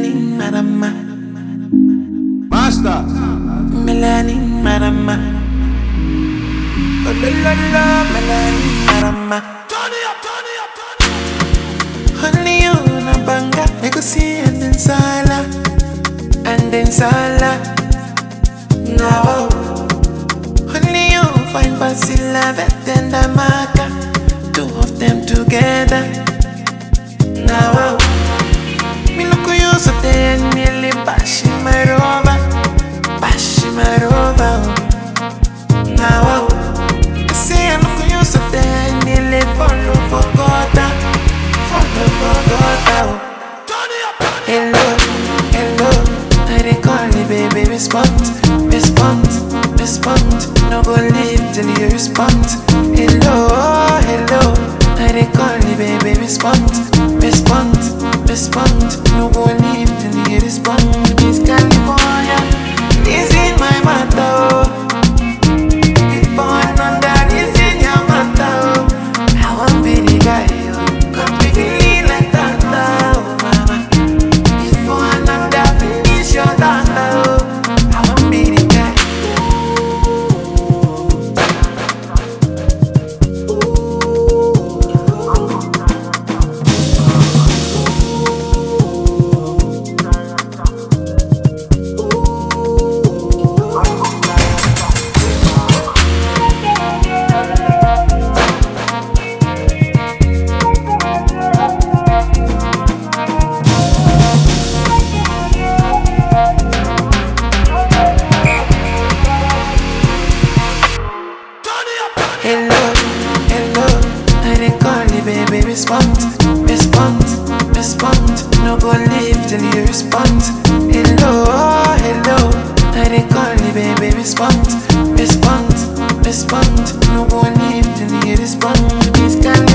Melanin marama, Master. melanin marama. Oh la la la, melanin marama. Turn it up, turn it up, turn it up. Only you na banga, negoci and then sala. No, only you find Basila, Vet and Amaka, two of them together. Now, me look you so they nearly bashing my rover, bashing my rover. Now, I say I look you so they nearly follow for Gota, follow for Gota. Hello, hello, I dey call you baby, respond, respond, respond. No go leave till you respond. Hello, hello, I dey call you baby, respond, respond, respond. No go leave till you respond. Miss California, is in my matter. If one under is in your matter, I won't be the guy. Come quickly like that, oh mama. If one under finish your daughter, I won't be the guy. Hello, hello, I dey call you baby, respond, respond, respond. No go leave till you respond. Hello, hello, I dey call you baby, respond, respond, respond. No go leave till you respond. Miss Cali